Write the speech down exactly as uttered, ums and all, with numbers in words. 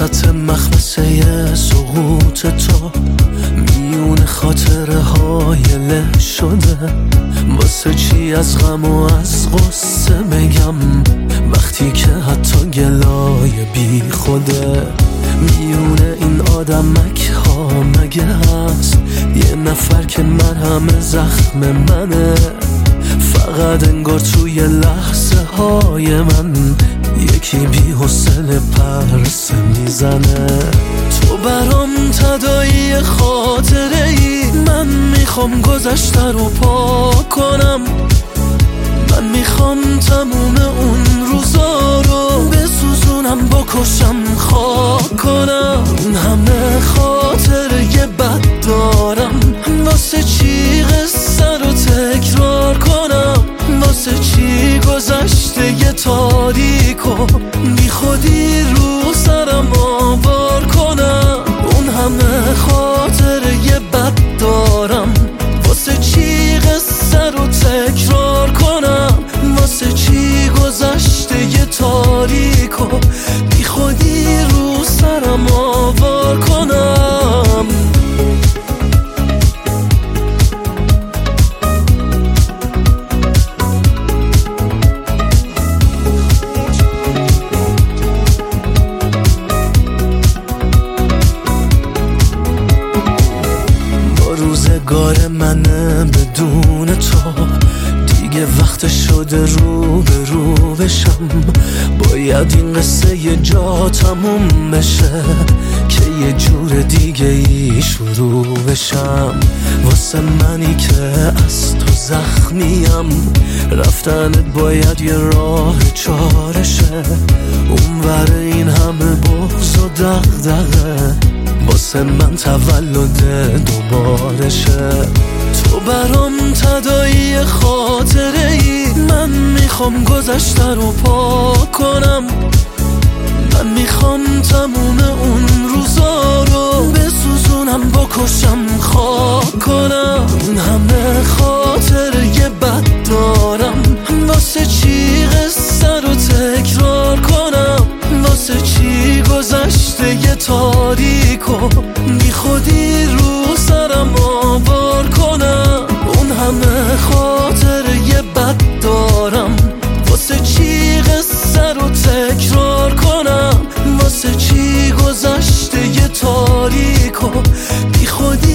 وسط مخمسه سقوط تو میون خاطره های له شده. واسه چی از غم و از غصه بگم وقتی که حتی گلای بی خوده. میون این آدمک ها مگه هست یه نفر که من همه زخم منه؟ فقط انگار توی لحظه های من یکی بی حوصله پرسه میزنه. تو برام تداعی خاطره ای، من میخوام گذشته رو پاک کنم. من میخوام تموم اون روزا رو بسوزونم، بکشم، خاک کنم. اون همه خاطره بد دارم، واسه چی قصه رو تکرار کنم؟ واسه چی گذشته یه تاریک و بی خودی رو سرم آوار کنم؟ اون همه خاطره بد دارم، واسه چی قصه رو تکرار کنم؟ واسه چی گذشته یه تاریک و بی خودی رو سرم آوار کنم؟ روزگار منه بدون تو دیگه وقت شده رو به رو بشم. باید این قصه یه جا تموم بشه که یه جور دیگه ای شروع بشم. واسه منی که از تو زخمیم رفتنت باید یه راه چارشه. اونور این همه بغض و دغدغه واسه من تولد دوبارشه. تو برام تداعی خاطره ای، من میخوام گذشته رو پاک کنم. من میخوام تموم اون روزا رو بسوزونم، بکشم، خاک کنم. اون همه خاطره بد دارم، واسه چی قصه رو تکرار کنم؟ واسه چی گذشته یه تاریک و بی خودی رو سرم آوار کنم؟ اون همه خاطره بد دارم، واسه چی قصه رو تکرار کنم؟ واسه چی گذشته یه تاریک و بی خودی